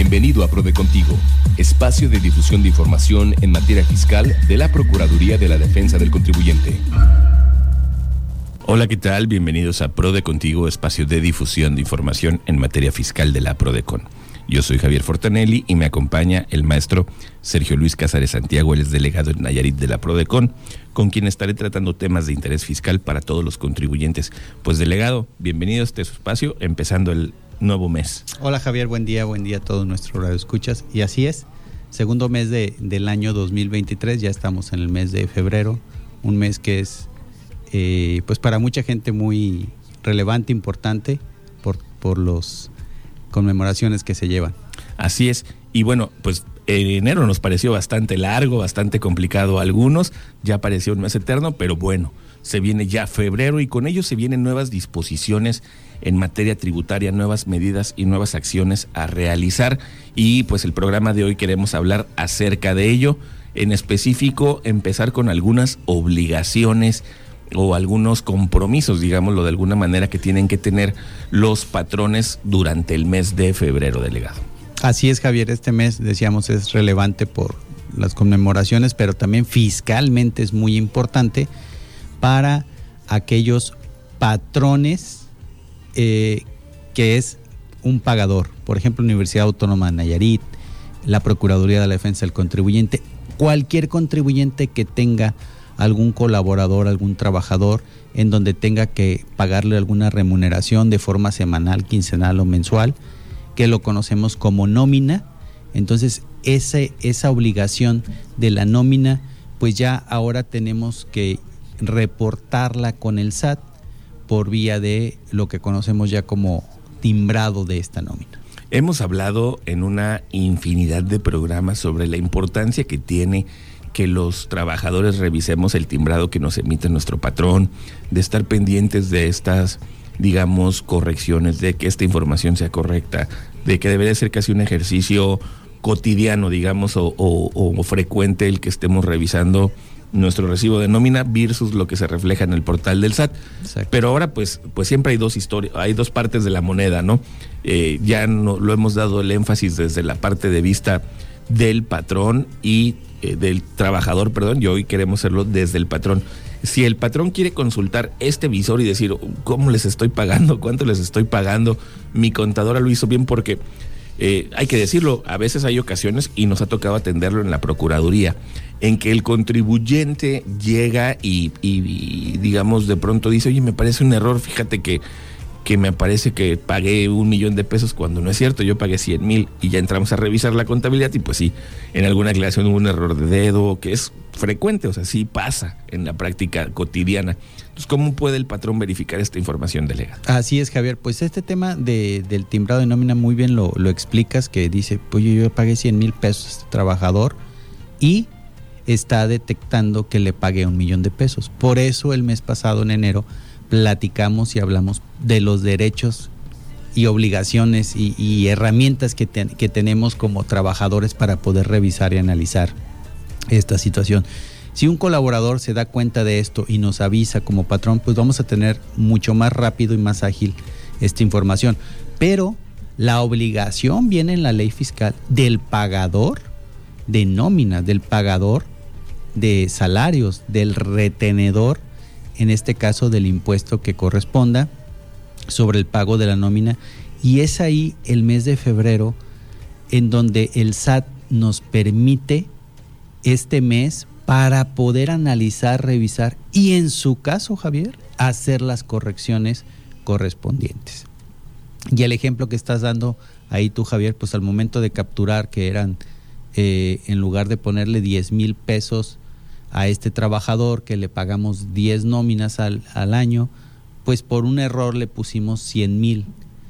Bienvenido a PRODE Contigo, espacio de difusión de información en materia fiscal de la Procuraduría de la Defensa del Contribuyente. Hola, ¿qué tal? Bienvenidos a PRODE Contigo, espacio de difusión de información en materia fiscal de la PRODECON. Yo soy Javier Fortanelli y me acompaña el maestro Sergio Luis Cázares Santiago, él es delegado en Nayarit de la PRODECON, con quien estaré tratando temas de interés fiscal para todos los contribuyentes. Pues delegado, bienvenido a este espacio, empezando el nuevo mes. Hola Javier, buen día a todos nuestros radioescuchas. Y así es, segundo mes del año 2023, ya estamos en el mes de febrero, un mes que es pues para mucha gente muy relevante, importante por los conmemoraciones que se llevan. Así es, y bueno, pues enero nos pareció bastante largo, bastante complicado a algunos, ya pareció un mes eterno, pero bueno, se viene ya febrero y con ello se vienen nuevas disposiciones en materia tributaria, nuevas medidas y nuevas acciones a realizar, y pues el programa de hoy queremos hablar acerca de ello, en específico empezar con algunas obligaciones o algunos compromisos, digámoslo de alguna manera, que tienen que tener los patrones durante el mes de febrero, delegado. Así es, Javier, este mes, decíamos, es relevante por las conmemoraciones, pero también fiscalmente es muy importante para aquellos patrones que es un pagador. Por ejemplo, Universidad Autónoma de Nayarit, la Procuraduría de la Defensa del Contribuyente, cualquier contribuyente que tenga algún colaborador, algún trabajador, en donde tenga que pagarle alguna remuneración de forma semanal, quincenal o mensual, que lo conocemos como nómina. Entonces, esa obligación de la nómina, pues ya ahora tenemos que reportarla con el SAT por vía de lo que conocemos ya como timbrado de esta nómina. Hemos hablado en una infinidad de programas sobre la importancia que tiene que los trabajadores revisemos el timbrado que nos emite nuestro patrón, de estar pendientes de estas, digamos, correcciones, de que esta información sea correcta, de que debería ser casi un ejercicio cotidiano, digamos, o frecuente el que estemos revisando nuestro recibo de nómina versus lo que se refleja en el portal del SAT. Exacto. Pero ahora pues siempre hay hay dos partes de la moneda, ¿no? Ya no lo hemos dado el énfasis desde la parte de vista del patrón y del trabajador, y hoy queremos hacerlo desde el patrón. Si el patrón quiere consultar este visor y decir cómo les estoy pagando, cuánto les estoy pagando, mi contadora lo hizo bien, porque hay que decirlo, a veces hay ocasiones, y nos ha tocado atenderlo en la Procuraduría, en que el contribuyente llega y digamos de pronto dice, oye, me parece un error, fíjate que me parece que pagué $1,000,000 de pesos cuando no es cierto, yo pagué 100,000, y ya entramos a revisar la contabilidad y pues sí, en alguna aclaración hubo un error de dedo, que es frecuente, o sea, sí pasa en la práctica cotidiana. Entonces, ¿cómo puede el patrón verificar esta información, delegado? Así es, Javier, pues este tema del timbrado de nómina muy bien lo explicas, que dice, pues yo pagué 100,000 pesos a este trabajador y está detectando que le pagué $1,000,000 de pesos. Por eso el mes pasado, en enero, platicamos y hablamos de los derechos y obligaciones y herramientas que tenemos como trabajadores para poder revisar y analizar esta situación. Si un colaborador se da cuenta de esto y nos avisa como patrón, pues vamos a tener mucho más rápido y más ágil esta información. Pero la obligación viene en la ley fiscal del pagador de nómina, del pagador de salarios, del retenedor, en este caso del impuesto que corresponda sobre el pago de la nómina, y es ahí el mes de febrero en donde el SAT nos permite este mes para poder analizar, revisar y en su caso, Javier, hacer las correcciones correspondientes. Y el ejemplo que estás dando ahí tú, Javier, pues al momento de capturar que eran, en lugar de ponerle 10,000 pesos a este trabajador que le pagamos 10 nóminas al año, pues por un error le pusimos 100,000.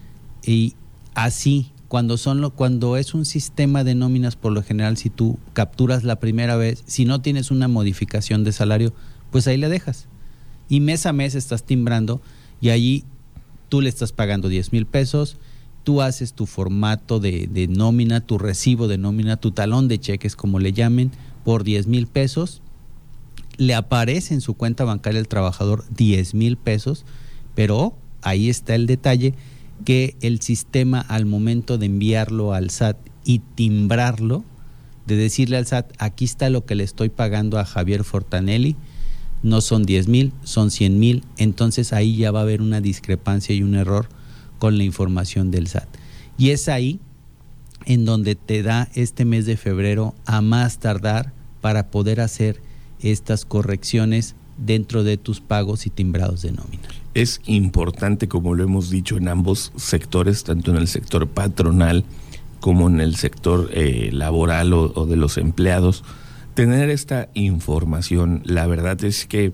Y así, cuando es un sistema de nóminas, por lo general, si tú capturas la primera vez, si no tienes una modificación de salario, pues ahí le dejas. Y mes a mes estás timbrando y allí tú le estás pagando 10,000 pesos, tú haces tu formato de nómina, tu recibo de nómina, tu talón de cheques, como le llamen, por 10,000 pesos, le aparece en su cuenta bancaria al trabajador 10,000 pesos, pero ahí está el detalle, que el sistema al momento de enviarlo al SAT y timbrarlo, de decirle al SAT, aquí está lo que le estoy pagando a Javier Fortanelli, no son 10,000, son 100,000, entonces ahí ya va a haber una discrepancia y un error con la información del SAT. Y es ahí en donde te da este mes de febrero a más tardar para poder hacer estas correcciones dentro de tus pagos y timbrados de nómina. Es importante, como lo hemos dicho en ambos sectores, tanto en el sector patronal como en el sector laboral o de los empleados, tener esta información. La verdad es que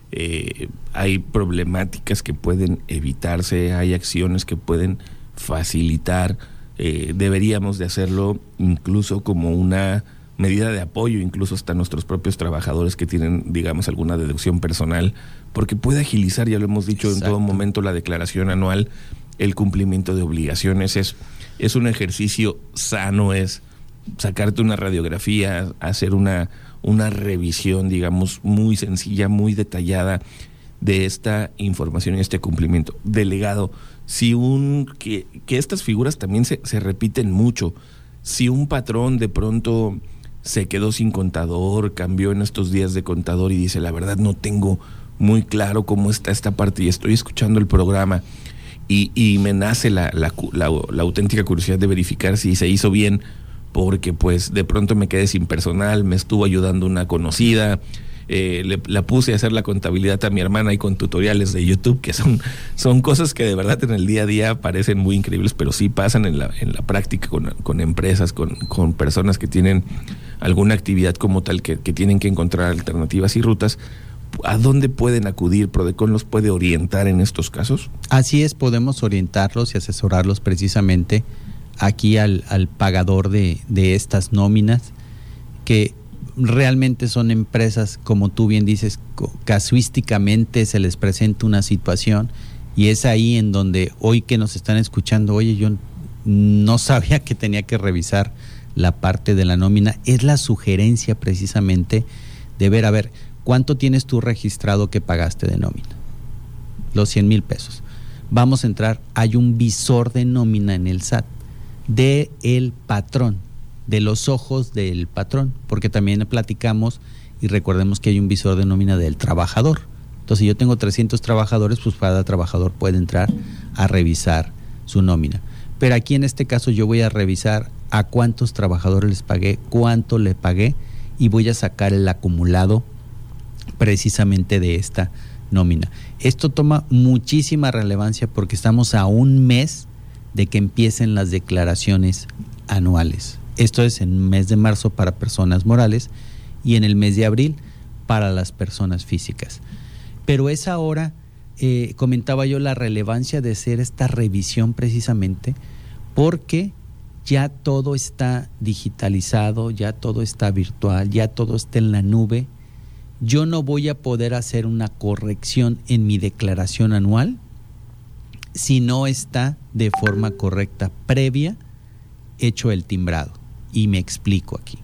hay problemáticas que pueden evitarse, hay acciones que pueden facilitar. Deberíamos de hacerlo incluso como una medida de apoyo, incluso hasta nuestros propios trabajadores que tienen, digamos, alguna deducción personal, porque puede agilizar, ya lo hemos dicho en todo momento, la declaración anual, el cumplimiento de obligaciones. Es un ejercicio sano, es sacarte una radiografía, hacer una revisión, digamos, muy sencilla, muy detallada de esta información y este cumplimiento. Delegado, que estas figuras también se repiten mucho. Si un patrón de pronto se quedó sin contador, cambió en estos días de contador y dice, la verdad no tengo muy claro cómo está esta parte y estoy escuchando el programa y me nace la auténtica curiosidad de verificar si se hizo bien, porque pues de pronto me quedé sin personal, me estuvo ayudando una conocida, la puse a hacer la contabilidad a mi hermana y con tutoriales de YouTube, que son cosas que de verdad en el día a día parecen muy increíbles, pero sí pasan en la práctica con empresas, con personas que tienen alguna actividad como tal, que tienen que encontrar alternativas y rutas. ¿A dónde pueden acudir? ¿Prodecon los puede orientar en estos casos? Así es, podemos orientarlos y asesorarlos precisamente aquí al pagador de estas nóminas, que realmente son empresas, como tú bien dices, casuísticamente se les presenta una situación y es ahí en donde hoy que nos están escuchando, oye, yo no sabía que tenía que revisar la parte de la nómina. Es la sugerencia precisamente de ver, a ver, ¿cuánto tienes tú registrado que pagaste de nómina? Los 100,000 pesos. Vamos a entrar, hay un visor de nómina en el SAT de el patrón, de los ojos del patrón, porque también platicamos y recordemos que hay un visor de nómina del trabajador. Entonces, si yo tengo 300 trabajadores, pues cada trabajador puede entrar a revisar su nómina. Pero aquí en este caso yo voy a revisar a cuántos trabajadores les pagué, cuánto le pagué y voy a sacar el acumulado precisamente de esta nómina. Esto toma muchísima relevancia porque estamos a un mes de que empiecen las declaraciones anuales. Esto es en el mes de marzo para personas morales y en el mes de abril para las personas físicas. Pero es ahora, comentaba yo, la relevancia de hacer esta revisión precisamente porque ya todo está digitalizado, ya todo está virtual, ya todo está en la nube. Yo no voy a poder hacer una corrección en mi declaración anual si no está de forma correcta, previa, hecho el timbrado. Y me explico aquí.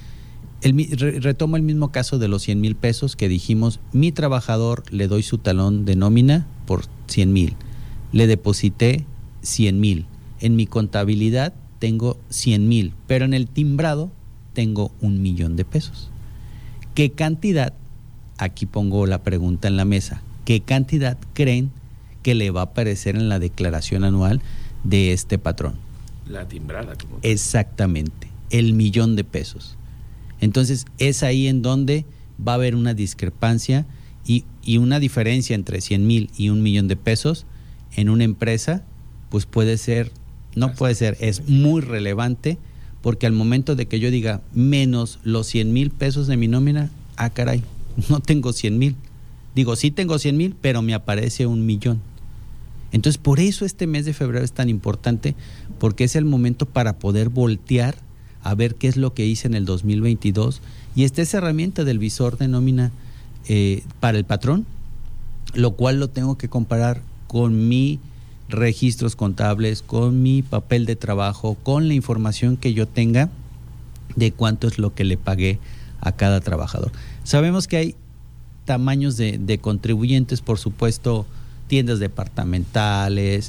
Retomo el mismo caso de los 100,000 pesos que dijimos, mi trabajador le doy su talón de nómina por 100,000, le deposité 100,000, en mi contabilidad tengo 100,000, pero en el timbrado tengo 1,000,000 de pesos. ¿Qué cantidad? Aquí pongo la pregunta en la mesa. ¿Qué cantidad creen que le va a aparecer en la declaración anual de este patrón? La timbrada. Exactamente, el 1,000,000 de pesos. Entonces es ahí en donde va a haber una discrepancia y una diferencia entre 100,000 y 1,000,000 de pesos en una empresa, pues puede ser, no puede ser, es muy relevante, porque al momento de que yo diga menos los 100,000 pesos de mi nómina, caray, no tengo 100,000. Digo, sí tengo 100,000, pero me aparece 1,000,000. Entonces, por eso este mes de febrero es tan importante, porque es el momento para poder voltear a ver qué es lo que hice en el 2022. Y esta es herramienta del visor de nómina para el patrón, lo cual lo tengo que comparar con mis registros contables, con mi papel de trabajo, con la información que yo tenga de cuánto es lo que le pagué a cada trabajador. Sabemos que hay tamaños de contribuyentes, por supuesto, tiendas departamentales,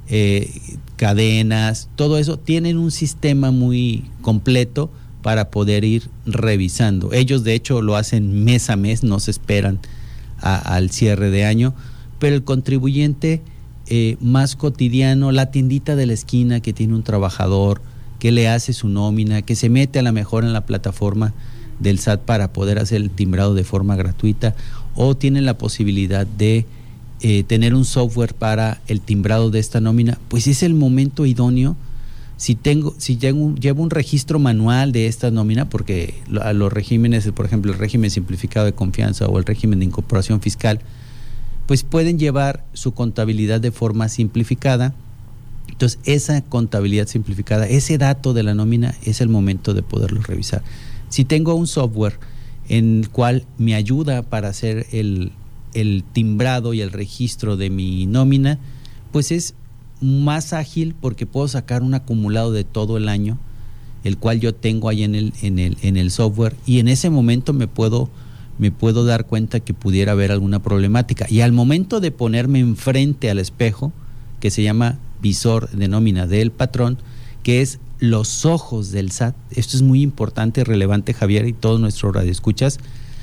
cadenas, todo eso, tienen un sistema muy completo para poder ir revisando. Ellos de hecho lo hacen mes a mes, no se esperan al cierre de año, pero el contribuyente más cotidiano, la tiendita de la esquina que tiene un trabajador, que le hace su nómina, que se mete a lo mejor en la plataforma del SAT para poder hacer el timbrado de forma gratuita, o tiene la posibilidad de tener un software para el timbrado de esta nómina, pues es el momento idóneo. Si llevo un registro manual de esta nómina, porque a los regímenes, por ejemplo, el régimen simplificado de confianza o el régimen de incorporación fiscal, pues pueden llevar su contabilidad de forma simplificada. Entonces, esa contabilidad simplificada, ese dato de la nómina, es el momento de poderlo revisar. Si tengo un software en el cual me ayuda para hacer el timbrado y el registro de mi nómina, pues es más ágil porque puedo sacar un acumulado de todo el año, el cual yo tengo ahí en el software, y en ese momento me puedo dar cuenta que pudiera haber alguna problemática. Y al momento de ponerme enfrente al espejo, que se llama visor de nómina del patrón, que es los ojos del SAT, esto es muy importante y relevante, Javier, y todos nuestros radioescuchas.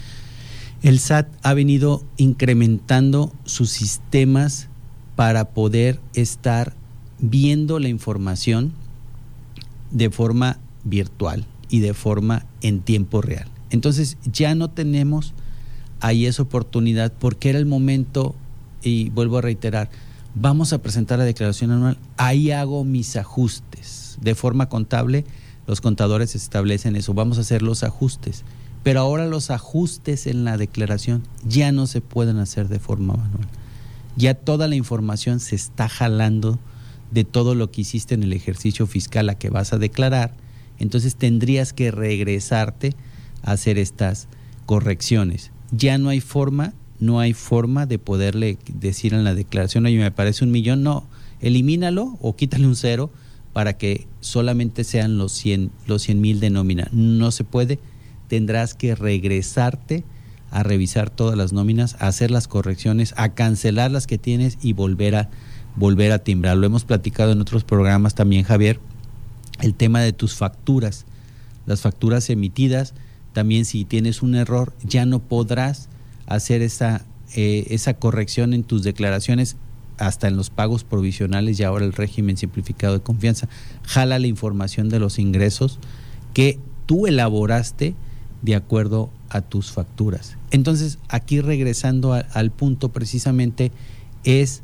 El SAT ha venido incrementando sus sistemas para poder estar viendo la información de forma virtual y de forma en tiempo real. Entonces ya no tenemos ahí esa oportunidad, porque era el momento, y vuelvo a reiterar, vamos a presentar la declaración anual, ahí hago mis ajustes. De forma contable, los contadores establecen eso, vamos a hacer los ajustes. Pero ahora los ajustes en la declaración ya no se pueden hacer de forma manual. Ya toda la información se está jalando de todo lo que hiciste en el ejercicio fiscal a que vas a declarar. Entonces tendrías que regresarte a hacer estas correcciones. Ya no hay forma de poderle decir en la declaración, oye, me parece 1 millón, no, elimínalo o quítale un 0 para que solamente sean los 100,000 de nómina. No se puede, tendrás que regresarte a revisar todas las nóminas, a hacer las correcciones, a cancelar las que tienes y volver a timbrar. Lo hemos platicado en otros programas también, Javier, el tema de tus facturas, las facturas emitidas. También, si tienes un error, ya no podrás hacer esa corrección en tus declaraciones, hasta en los pagos provisionales. Y ahora el régimen simplificado de confianza jala la información de los ingresos que tú elaboraste de acuerdo a tus facturas. Entonces, aquí regresando al punto precisamente, es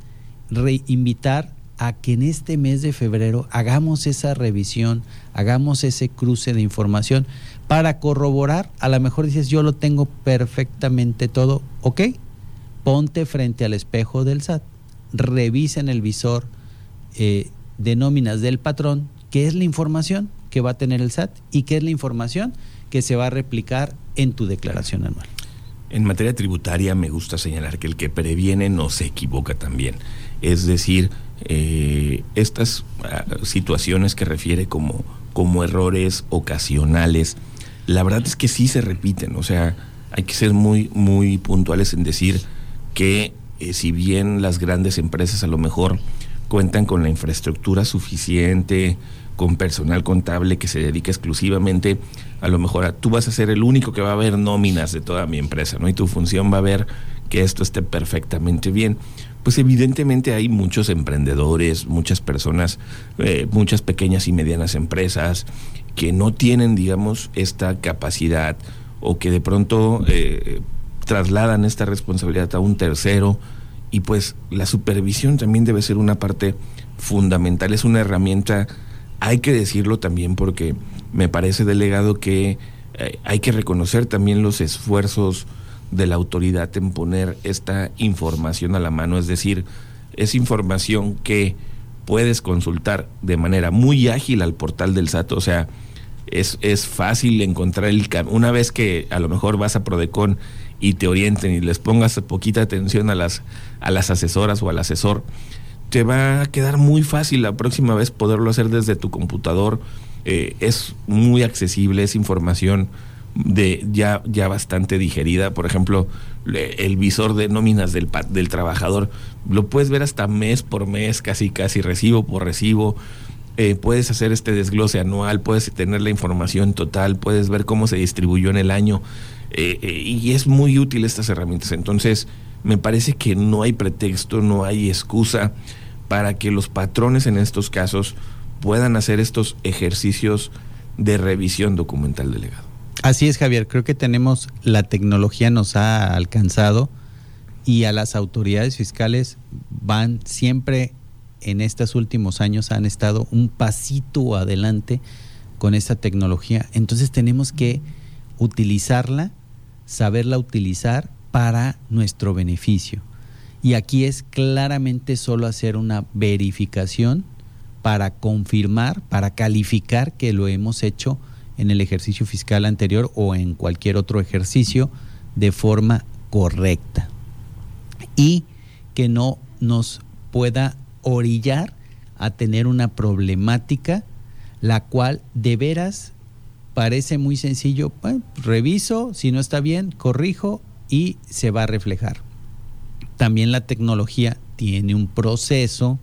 invitar a que en este mes de febrero hagamos esa revisión, hagamos ese cruce de información para corroborar. A lo mejor dices, yo lo tengo perfectamente todo, ok, ponte frente al espejo del SAT, revisa en el visor de nóminas del patrón qué es la información que va a tener el SAT y qué es la información que se va a replicar en tu declaración anual. En materia tributaria me gusta señalar que el que previene no se equivoca también. Es decir, estas situaciones que refiere como errores ocasionales, la verdad es que sí se repiten. O sea, hay que ser muy, muy puntuales en decir que si bien las grandes empresas a lo mejor cuentan con la infraestructura suficiente, con personal contable que se dedica exclusivamente, a lo mejor tú vas a ser el único que va a ver nóminas de toda mi empresa, ¿no? Y tu función va a ver que esto esté perfectamente bien. Pues evidentemente hay muchos emprendedores, muchas personas, muchas pequeñas y medianas empresas que no tienen, digamos, esta capacidad, o que de pronto trasladan esta responsabilidad a un tercero, y pues la supervisión también debe ser una parte fundamental, es una herramienta. Hay que decirlo también, porque me parece, delegado, que hay que reconocer también los esfuerzos de la autoridad en poner esta información a la mano. Es decir, es información que puedes consultar de manera muy ágil al portal del SAT. O sea, es fácil encontrar una vez que a lo mejor vas a Prodecon y te orienten y les pongas poquita atención a las asesoras o al asesor, te va a quedar muy fácil la próxima vez poderlo hacer desde tu computador. Es muy accesible, es información ya bastante digerida. Por ejemplo, el visor de nóminas del trabajador lo puedes ver hasta mes por mes, casi recibo por recibo. Puedes hacer este desglose anual, puedes tener la información total, puedes ver cómo se distribuyó en el año, y es muy útil estas herramientas. Entonces me parece que no hay pretexto, no hay excusa para que los patrones en estos casos puedan hacer estos ejercicios de revisión documental delegado. Así es, Javier, creo que la tecnología nos ha alcanzado y a las autoridades fiscales van siempre, en estos últimos años han estado un pasito adelante con esta tecnología. Entonces tenemos que utilizarla, saberla utilizar para nuestro beneficio. Y aquí es claramente solo hacer una verificación para confirmar, para calificar que lo hemos hecho en el ejercicio fiscal anterior o en cualquier otro ejercicio de forma correcta, y que no nos pueda orillar a tener una problemática la cual de veras parece muy sencillo. Bueno, reviso, si no está bien, corrijo y se va a reflejar. También la tecnología tiene un proceso,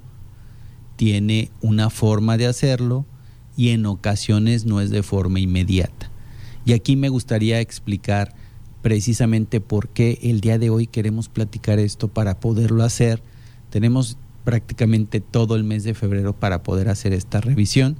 tiene una forma de hacerlo, y en ocasiones no es de forma inmediata. Y aquí me gustaría explicar precisamente por qué el día de hoy queremos platicar esto para poderlo hacer. Tenemos prácticamente todo el mes de febrero para poder hacer esta revisión,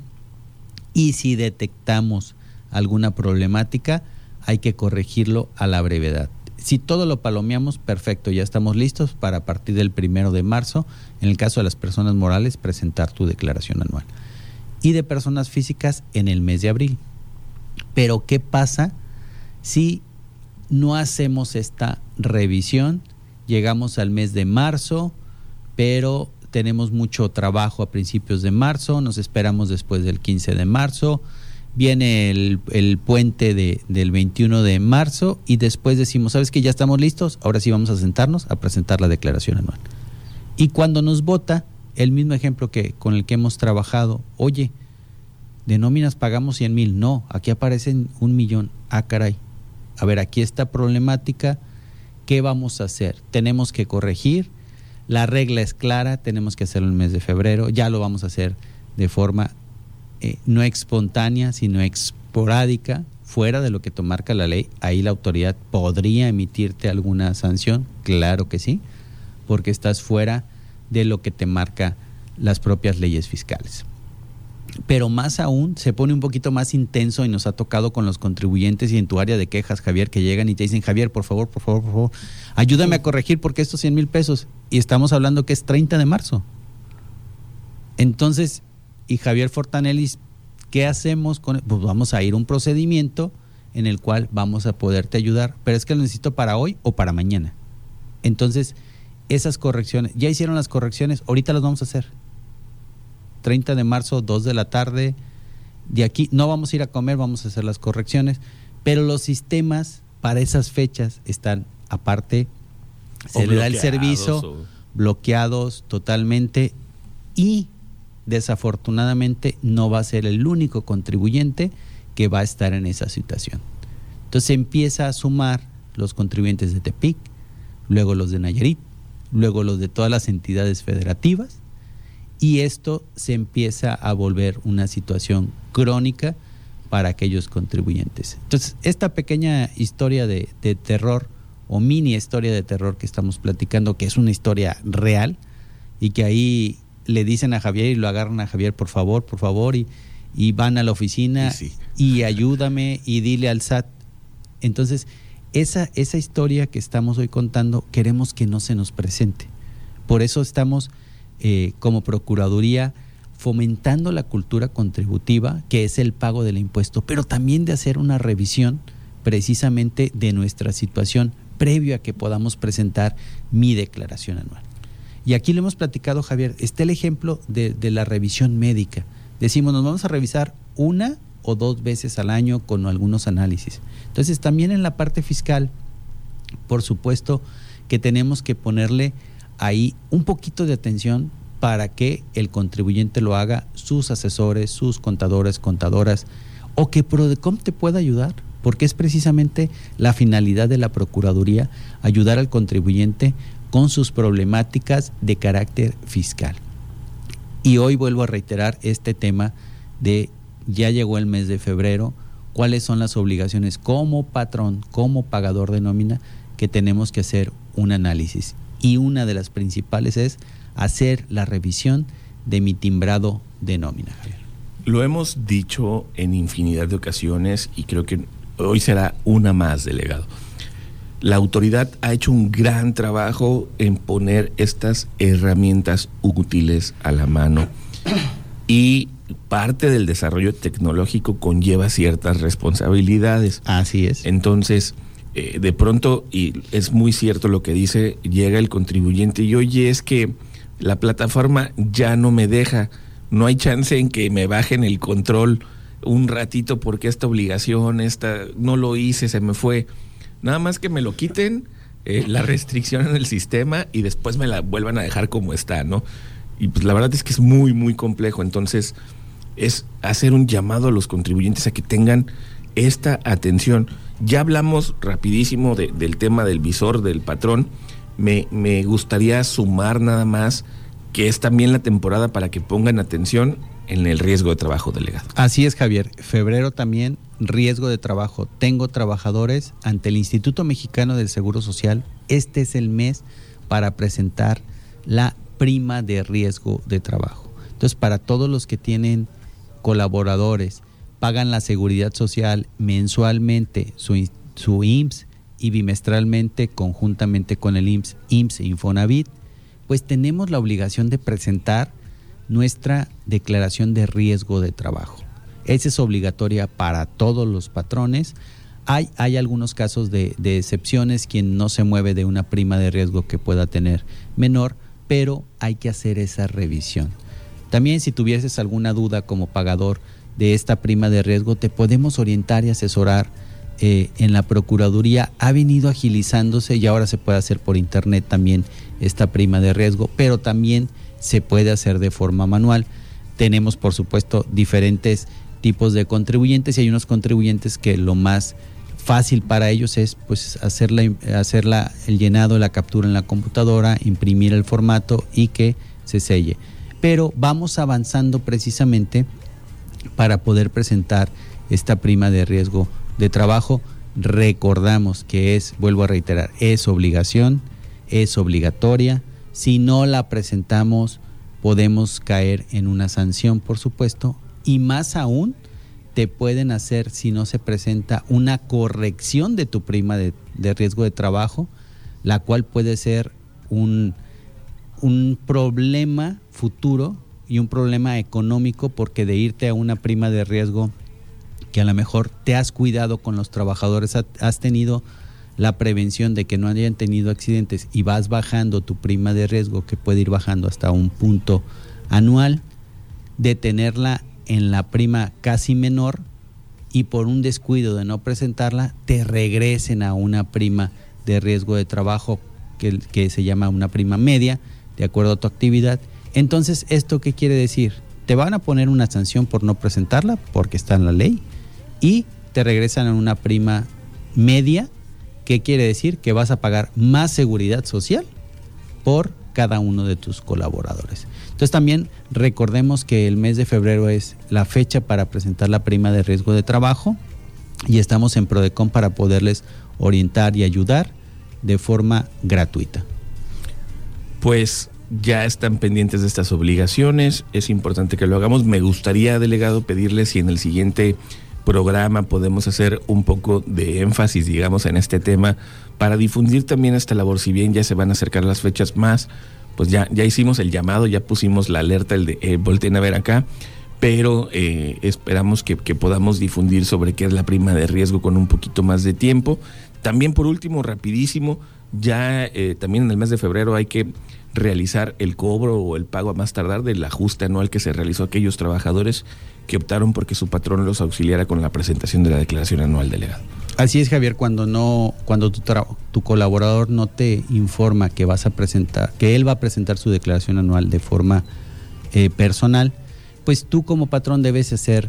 y si detectamos alguna problemática hay que corregirlo a la brevedad. Si todo lo palomeamos, perfecto, ya estamos listos para a partir del 1 de marzo, en el caso de las personas morales, presentar tu declaración anual. Y de personas físicas en el mes de abril. Pero ¿qué pasa si no hacemos esta revisión? Llegamos al mes de marzo, pero tenemos mucho trabajo a principios de marzo, nos esperamos después del 15 de marzo, viene el puente del 21 de marzo y después decimos, ¿sabes qué? Ya estamos listos, ahora sí vamos a sentarnos a presentar la declaración anual. Y cuando nos vota, el mismo ejemplo con el que hemos trabajado, oye, de nóminas pagamos 100,000, no, aquí aparecen 1,000,000, ah caray, a ver, aquí está problemática, ¿qué vamos a hacer? Tenemos que corregir, la regla es clara, tenemos que hacerlo en el mes de febrero, ya lo vamos a hacer de forma no espontánea, sino esporádica, fuera de lo que te marca la ley. Ahí la autoridad podría emitirte alguna sanción, claro que sí, porque estás fuera de lo que te marca las propias leyes fiscales. Pero más aún, se pone un poquito más intenso y nos ha tocado con los contribuyentes y en tu área de quejas, Javier, que llegan y te dicen, Javier, por favor, ayúdame a corregir porque estos 100,000 pesos, y estamos hablando que es 30 de marzo. Entonces, y Javier Fortanelli, ¿qué hacemos con? Pues vamos a ir a un procedimiento en el cual vamos a poderte ayudar, pero es que lo necesito para hoy o para mañana. Entonces, esas correcciones, ya hicieron las correcciones, ahorita las vamos a hacer. 30 de marzo, 2 de la tarde, de aquí no vamos a ir a comer, vamos a hacer las correcciones, pero los sistemas para esas fechas están aparte, se le da el servicio, bloqueados totalmente, y desafortunadamente no va a ser el único contribuyente que va a estar en esa situación. Entonces empieza a sumar los contribuyentes de Tepic, luego los de Nayarit, luego los de todas las entidades federativas, y esto se empieza a volver una situación crónica para aquellos contribuyentes. Entonces, esta pequeña historia de terror o mini historia de terror que estamos platicando, que es una historia real y que ahí le dicen a Javier y lo agarran a Javier, por favor, y van a la oficina y ayúdame y dile al SAT. Entonces, esa historia que estamos hoy contando, queremos que no se nos presente. Por eso estamos como Procuraduría fomentando la cultura contributiva, que es el pago del impuesto, pero también de hacer una revisión precisamente de nuestra situación previo a que podamos presentar mi declaración anual. Y aquí lo hemos platicado, Javier, está el ejemplo de la revisión médica. Decimos, nos vamos a revisar 1 o 2 veces al año con algunos análisis. Entonces, también en la parte fiscal, por supuesto que tenemos que ponerle ahí un poquito de atención para que el contribuyente lo haga, sus asesores, sus contadores, contadoras, o que Prodecom te pueda ayudar, porque es precisamente la finalidad de la Procuraduría ayudar al contribuyente con sus problemáticas de carácter fiscal. Y hoy vuelvo a reiterar este tema de ya llegó el mes de febrero, cuáles son las obligaciones como patrón, como pagador de nómina, que tenemos que hacer un análisis. Y una de las principales es hacer la revisión de mi timbrado de nómina. Lo hemos dicho en infinidad de ocasiones y creo que hoy será una más, delegado. La autoridad ha hecho un gran trabajo en poner estas herramientas útiles a la mano y parte del desarrollo tecnológico conlleva ciertas responsabilidades. Así es. Entonces, de pronto, y es muy cierto lo que dice, llega el contribuyente y oye, es que la plataforma ya no me deja, no hay chance en que me bajen el control un ratito porque esta obligación, no lo hice, se me fue. Nada más que me lo quiten, la restricción en el sistema y después me la vuelvan a dejar como está, ¿no? Y pues la verdad es que es muy, muy complejo. Entonces, es hacer un llamado a los contribuyentes a que tengan esta atención. Ya hablamos rapidísimo del tema del visor del patrón. Me gustaría sumar nada más que es también la temporada para que pongan atención en el riesgo de trabajo, delegado. Así es, Javier. Febrero también, riesgo de trabajo. Tengo trabajadores ante el Instituto Mexicano del Seguro Social. Este es el mes para presentar la prima de riesgo de trabajo. Entonces, para todos los que tienen colaboradores, pagan la seguridad social mensualmente, su IMSS, y bimestralmente, conjuntamente con el IMSS e Infonavit, pues tenemos la obligación de presentar nuestra declaración de riesgo de trabajo. Esa es obligatoria para todos los patrones. Hay algunos casos de excepciones, quien no se mueve de una prima de riesgo que pueda tener menor, pero hay que hacer esa revisión. También, si tuvieses alguna duda como pagador de esta prima de riesgo, te podemos orientar y asesorar. En la Procuraduría ha venido agilizándose y ahora se puede hacer por internet también esta prima de riesgo, pero también se puede hacer de forma manual. Tenemos, por supuesto, diferentes tipos de contribuyentes y hay unos contribuyentes que lo más fácil para ellos es pues hacer el llenado, la captura en la computadora, imprimir el formato y que se selle. Pero vamos avanzando precisamente para poder presentar esta prima de riesgo de trabajo. Recordamos que vuelvo a reiterar, es obligación, es obligatoria. Si no la presentamos, podemos caer en una sanción, por supuesto, y más aún, te pueden hacer, si no se presenta, una corrección de tu prima de riesgo de trabajo, la cual puede ser un problema futuro y un problema económico, porque de irte a una prima de riesgo que a lo mejor te has cuidado con los trabajadores, has tenido la prevención de que no hayan tenido accidentes y vas bajando tu prima de riesgo, que puede ir bajando hasta un punto anual, de tenerla en la prima casi menor y por un descuido de no presentarla, te regresen a una prima de riesgo de trabajo que se llama una prima media, de acuerdo a tu actividad. Entonces, ¿esto qué quiere decir? Te van a poner una sanción por no presentarla, porque está en la ley, y te regresan a una prima media. ¿Qué quiere decir? Que vas a pagar más seguridad social por cada uno de tus colaboradores. Entonces también recordemos que el mes de febrero es la fecha para presentar la prima de riesgo de trabajo y estamos en Prodecon para poderles orientar y ayudar de forma gratuita. Pues ya están pendientes de estas obligaciones, es importante que lo hagamos. Me gustaría, delegado, pedirle si en el siguiente programa podemos hacer un poco de énfasis, digamos, en este tema para difundir también esta labor. Si bien ya se van a acercar las fechas más, pues ya hicimos el llamado, ya pusimos la alerta, el de volteen a ver acá, pero esperamos que podamos difundir sobre qué es la prima de riesgo con un poquito más de tiempo. También, por último, rapidísimo, ya también en el mes de febrero hay que realizar el cobro o el pago a más tardar del ajuste anual que se realizó a aquellos trabajadores que optaron porque su patrón los auxiliara con la presentación de la declaración anual, delegado. Así es, Javier, cuando tu colaborador no te informa que vas a presentar, que él va a presentar su declaración anual de forma personal, pues tú como patrón debes hacer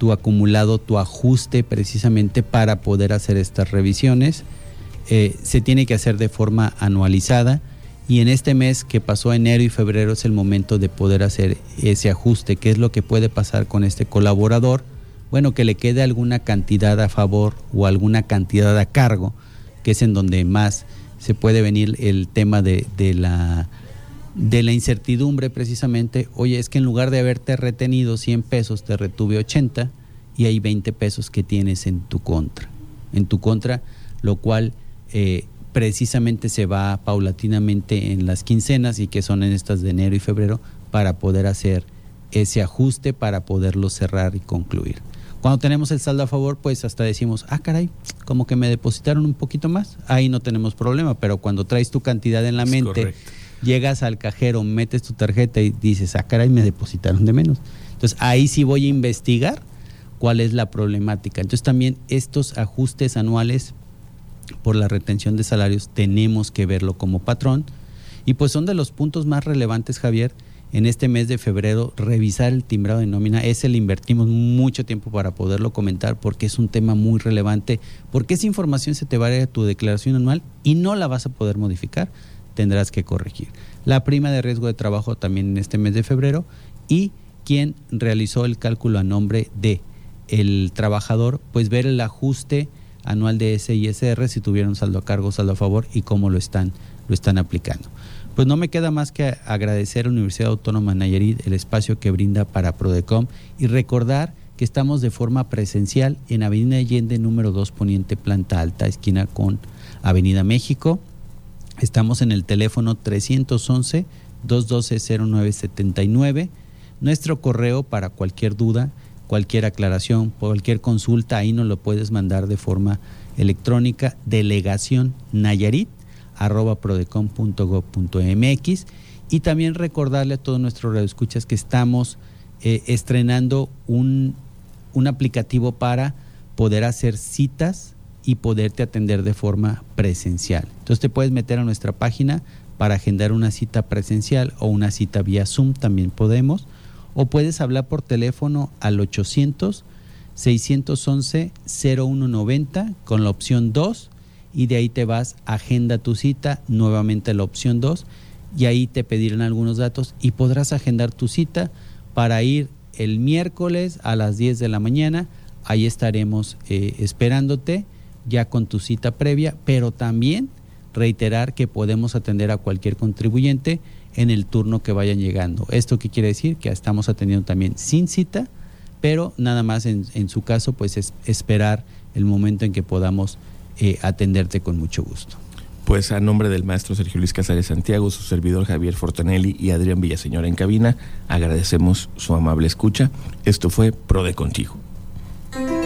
tu acumulado, tu ajuste precisamente para poder hacer estas revisiones. Se tiene que hacer de forma anualizada y en este mes que pasó enero y febrero es el momento de poder hacer ese ajuste. ¿Qué es lo que puede pasar con este colaborador? Bueno, que le quede alguna cantidad a favor o alguna cantidad a cargo, que es en donde más se puede venir el tema de la incertidumbre precisamente. Oye, es que en lugar de haberte retenido 100 pesos, te retuve 80 y hay 20 pesos que tienes en tu contra, lo cual precisamente se va paulatinamente en las quincenas y que son en estas de enero y febrero para poder hacer ese ajuste, para poderlo cerrar y concluir. Cuando tenemos el saldo a favor, pues hasta decimos, caray, como que me depositaron un poquito más, ahí no tenemos problema, pero cuando traes tu cantidad en la mente, correcto, llegas al cajero, metes tu tarjeta y dices, caray, me depositaron de menos. Entonces ahí sí voy a investigar cuál es la problemática. Entonces también estos ajustes anuales por la retención de salarios tenemos que verlo como patrón y pues son de los puntos más relevantes, Javier. En este mes de febrero, revisar el timbrado de nómina, ese le invertimos mucho tiempo para poderlo comentar porque es un tema muy relevante, porque esa información se te va a ir a tu declaración anual y no la vas a poder modificar, tendrás que corregir. La prima de riesgo de trabajo también en este mes de febrero y quien realizó el cálculo a nombre de el trabajador, pues ver el ajuste anual de ese ISR, si tuvieron saldo a cargo, saldo a favor y cómo lo están aplicando. Pues no me queda más que agradecer a la Universidad Autónoma de Nayarit el espacio que brinda para Prodecom y recordar que estamos de forma presencial en Avenida Allende número 2 Poniente, planta alta, esquina con Avenida México. Estamos en el teléfono 311-212-0979. Nuestro correo para cualquier duda, cualquier aclaración, cualquier consulta, ahí nos lo puedes mandar de forma electrónica, delegacionnayarit@prodecom.gov.mx. Y también recordarle a todos nuestros radioescuchas que estamos estrenando un aplicativo para poder hacer citas y poderte atender de forma presencial. Entonces te puedes meter a nuestra página para agendar una cita presencial o una cita vía Zoom, también podemos, o puedes hablar por teléfono al 800-611-0190 con la opción 2 y de ahí te vas, agenda tu cita, nuevamente la opción 2 y ahí te pedirán algunos datos y podrás agendar tu cita para ir el miércoles a las 10 de la mañana. Ahí estaremos esperándote ya con tu cita previa, pero también reiterar que podemos atender a cualquier contribuyente en el turno que vayan llegando. ¿Esto qué quiere decir? Que estamos atendiendo también sin cita, pero nada más en su caso pues es esperar el momento en que podamos atenderte con mucho gusto. Pues a nombre del maestro Sergio Luis Casares Santiago, su servidor Javier Fortanelli y Adrián Villaseñor en cabina, agradecemos su amable escucha. Esto fue PRODE Contigo.